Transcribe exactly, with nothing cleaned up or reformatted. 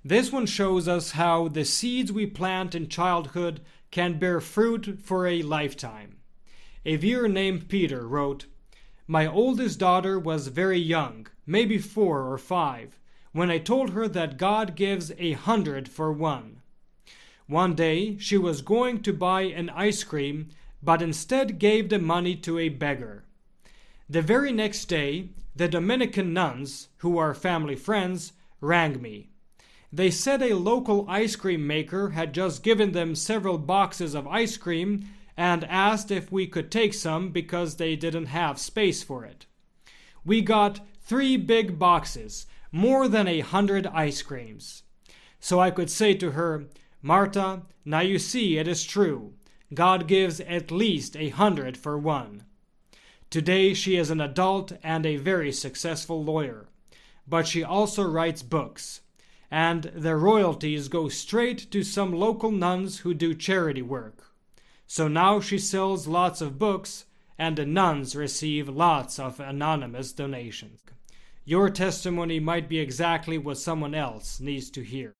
This one shows us how the seeds we plant in childhood can bear fruit for a lifetime. A viewer named Peter wrote, "My oldest daughter was very young, maybe four or five, when I told her that God gives a hundred for one. One day she was going to buy an ice cream, but instead gave the money to a beggar. The very next day, the Dominican nuns, who are family friends, rang me. They said a local ice cream maker had just given them several boxes of ice cream and asked if we could take some because they didn't have space for it. We got three big boxes, more than a hundred ice creams. So I could say to her, 'Marta, now you see it is true. God gives at least a hundred for one.' Today she is an adult and a very successful lawyer, but she also writes books, and the royalties go straight to some local nuns who do charity work. So now she sells lots of books, and the nuns receive lots of anonymous donations. Your testimony might be exactly what someone else needs to hear."